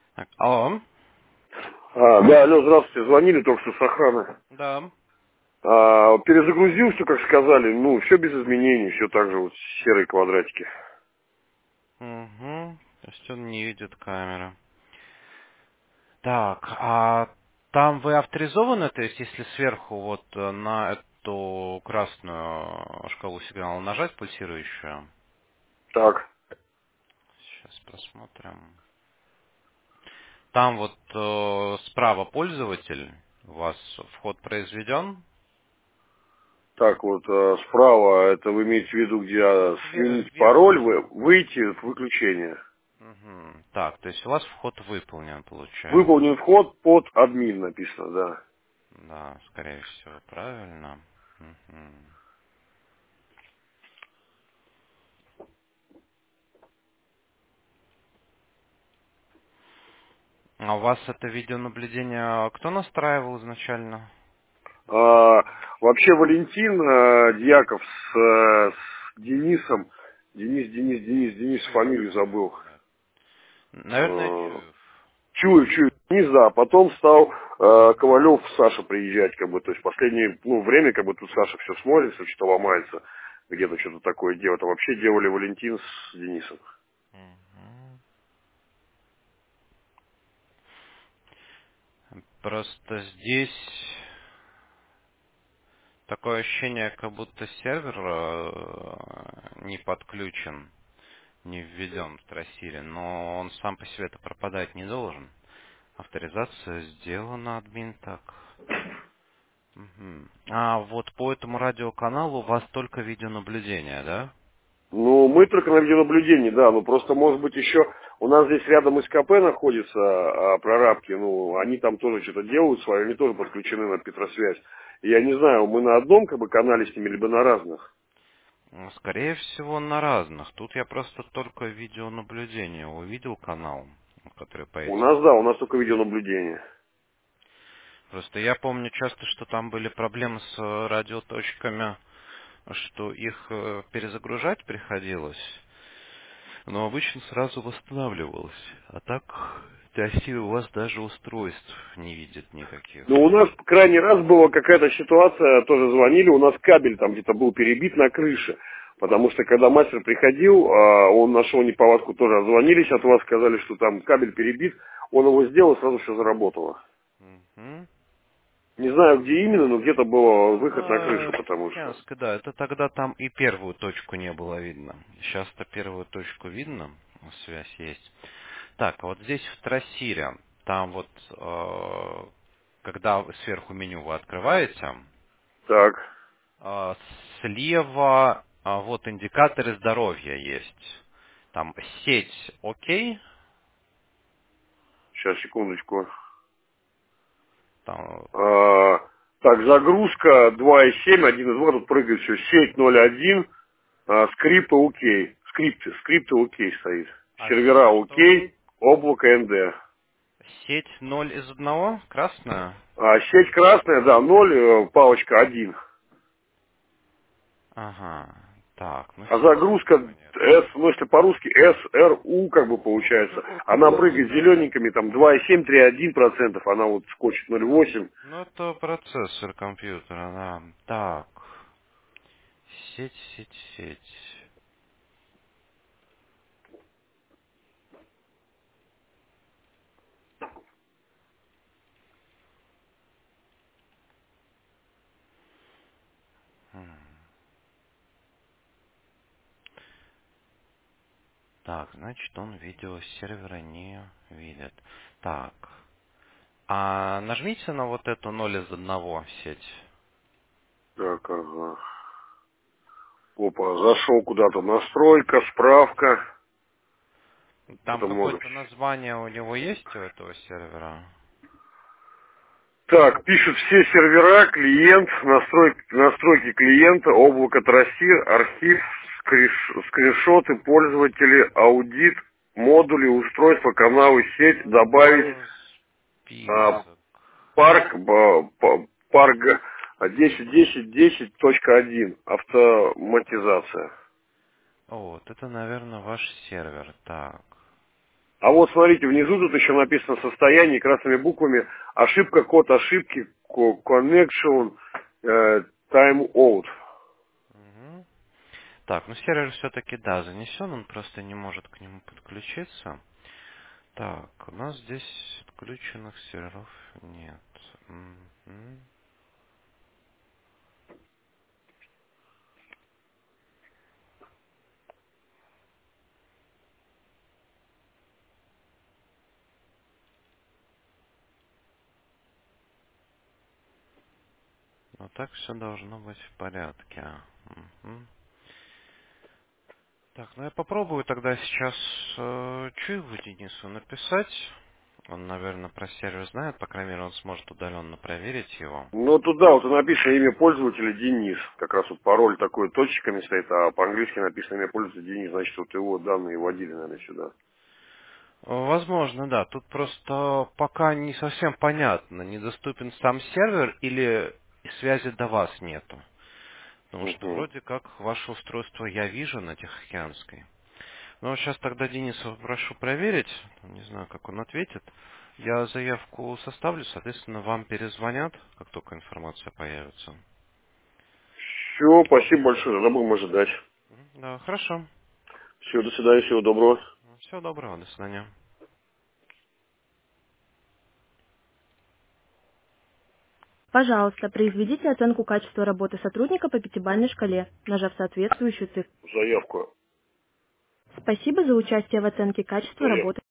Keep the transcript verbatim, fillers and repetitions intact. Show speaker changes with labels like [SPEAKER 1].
[SPEAKER 1] Так, алло.
[SPEAKER 2] А, да, алло, здравствуйте, звонили только что с охраны.
[SPEAKER 1] Да.
[SPEAKER 2] А, перезагрузил все, как сказали, ну, все без изменений, все так же, вот серые квадратики.
[SPEAKER 1] Угу. То есть он не видит камеры. Так, а там вы авторизованы, то есть если сверху вот э, на эту красную шкалу сигнала нажать, пульсирующую?
[SPEAKER 2] Так,
[SPEAKER 1] Сейчас посмотрим. Там вот э, справа пользователь, у вас вход произведен?
[SPEAKER 2] так вот, а, справа, это вы имеете в виду, где а,
[SPEAKER 1] Ве-
[SPEAKER 2] сменить
[SPEAKER 1] Верхний.
[SPEAKER 2] пароль, вы, выйти, в выключение.
[SPEAKER 1] Мгм. Так, то есть у вас вход выполнен, получается.
[SPEAKER 2] Выполнен вход под админ написано, да.
[SPEAKER 1] Да, скорее всего, правильно. Мгм. А у вас это видеонаблюдение кто настраивал изначально?
[SPEAKER 2] А, вообще Валентин а, Дьяков с, а, с Денисом, Денис, Денис, Денис, Денис,
[SPEAKER 1] Чуев.
[SPEAKER 2] фамилию забыл.
[SPEAKER 1] Нет. Наверное,
[SPEAKER 2] А,
[SPEAKER 1] Чуев.
[SPEAKER 2] Чую, чую, не да. Потом стал э, Ковалев, Саша приезжать, как бы, то есть последнее ну, время, как бы тут Саша все смотрится, что-то ломается, где-то что-то такое делает. А вообще делали Валентин с Денисом.
[SPEAKER 1] Мгм. Просто здесь такое ощущение, как будто сервер э, не подключен, не введен в Трасире, но он сам по себе это пропадать не должен. Авторизация сделана, админ так. Мгм. А вот по этому радиоканалу у вас только видеонаблюдение, да?
[SPEAKER 2] Ну, мы только на видеонаблюдении, да, ну просто может быть еще у нас здесь рядом СКП находится, а, прорабки, ну, они там тоже что-то делают свое, они тоже подключены на Петросвязь. И я не знаю, мы на одном как бы канале с ними, либо на разных.
[SPEAKER 1] Ну, скорее всего, на разных. Тут я просто только видеонаблюдение увидел канал, который по
[SPEAKER 2] У
[SPEAKER 1] этим
[SPEAKER 2] нас, да, у
[SPEAKER 1] каналам.
[SPEAKER 2] нас только видеонаблюдение.
[SPEAKER 1] Просто я помню часто, что там были проблемы с э, радиоточками, что их э, перезагружать приходилось, но обычно сразу восстанавливалось. А так, Теосиль у вас даже устройств не видит никаких.
[SPEAKER 2] Ну, у нас крайний раз была какая-то ситуация, тоже звонили, у нас кабель там где-то был перебит на крыше. Потому что когда мастер приходил, а, он нашел неполадку, тоже звонились от вас, сказали, что там кабель перебит. Он его сделал, сразу все заработало.
[SPEAKER 1] Мгм.
[SPEAKER 2] Не знаю, где именно, но где-то был выход на крышу,
[SPEAKER 1] Это
[SPEAKER 2] потому что...
[SPEAKER 1] Ульяновск, да, это тогда там и первую точку не было видно. Сейчас-то первую точку видно, связь есть. Так, а вот здесь в трассире, там вот, э, когда вы сверху меню вы открываете,
[SPEAKER 2] Так,
[SPEAKER 1] э, слева э, вот индикаторы здоровья есть. Там сеть окей,
[SPEAKER 2] сейчас, секундочку.
[SPEAKER 1] там
[SPEAKER 2] А, так, загрузка два и семь, один и два, тут прыгает все. Сеть ноль один, а, скрипты окей. Скрипты, скрипты окей стоит.
[SPEAKER 1] а
[SPEAKER 2] Сервера
[SPEAKER 1] сеть что?
[SPEAKER 2] окей, облако эн дэ.
[SPEAKER 1] Сеть ноль из одного, красная?
[SPEAKER 2] А сеть красная, да, ноль, э, палочка один.
[SPEAKER 1] Ага, так, ну
[SPEAKER 2] А
[SPEAKER 1] сети
[SPEAKER 2] загрузка
[SPEAKER 1] снова нет.
[SPEAKER 2] S, ну если по-русски эс эр у как бы получается. Она прыгает зелененькими, там два и семь, три и один процентов, она вот скочит ноль и восемь.
[SPEAKER 1] Ну, это процессор компьютера, да. Так, сеть, сеть, сеть. М, Так, значит, он видео с сервера не видит. Так, а нажмите на вот эту ноль из одного сеть.
[SPEAKER 2] Так, ага. Опа, зашел куда-то настройка, справка.
[SPEAKER 1] Там
[SPEAKER 2] Это много.
[SPEAKER 1] какое-то название у него есть, у этого сервера?
[SPEAKER 2] Так, пишут все сервера, клиент, настройки, настройки клиента, облако трассир, архив, скриш, скриншоты, пользователи, аудит, модули, устройства, каналы, сеть, добавить
[SPEAKER 1] Это
[SPEAKER 2] а,
[SPEAKER 1] список.
[SPEAKER 2] парк, ба- па- парк десять десять десять точка один, автоматизация.
[SPEAKER 1] Вот, это, наверное, ваш сервер. Так.
[SPEAKER 2] А вот смотрите, внизу тут еще написано состояние красными буквами. Ошибка, код ошибки, co- connection, э, time out.
[SPEAKER 1] Мгм. Так, ну сервер все-таки, да, занесен, он просто не может к нему подключиться. Так, у нас здесь отключенных серверов нет. Мгм. Но так все должно быть в порядке. Мгм. Так, ну я попробую тогда сейчас э, Чуеву Денису написать. Он, наверное, про сервер знает, по крайней мере, он сможет удаленно проверить его.
[SPEAKER 2] Ну, туда вот и написано имя пользователя Денис. Как раз вот пароль такой точками стоит, а по-английски написано имя пользователя Денис. Значит, вот его данные вводили, наверное, сюда.
[SPEAKER 1] Возможно, да. Тут просто пока не совсем понятно, недоступен сам сервер или связи до вас нету. Потому что
[SPEAKER 2] Угу.
[SPEAKER 1] вроде как ваше устройство я вижу на Тихоокеанской. Ну, сейчас тогда Дениса прошу проверить. Не знаю, как он ответит. Я заявку составлю, соответственно, вам перезвонят, как только информация появится.
[SPEAKER 2] Все, спасибо большое, тогда будем ожидать.
[SPEAKER 1] Мгм. Да, хорошо.
[SPEAKER 2] Все, до свидания, всего доброго.
[SPEAKER 1] Всего доброго, до свидания.
[SPEAKER 3] Пожалуйста, произведите оценку качества работы сотрудника по пятибалльной шкале, нажав соответствующую цифру.
[SPEAKER 2] Заявку.
[SPEAKER 3] Спасибо за участие в оценке качества
[SPEAKER 2] Заявку.
[SPEAKER 3] работы.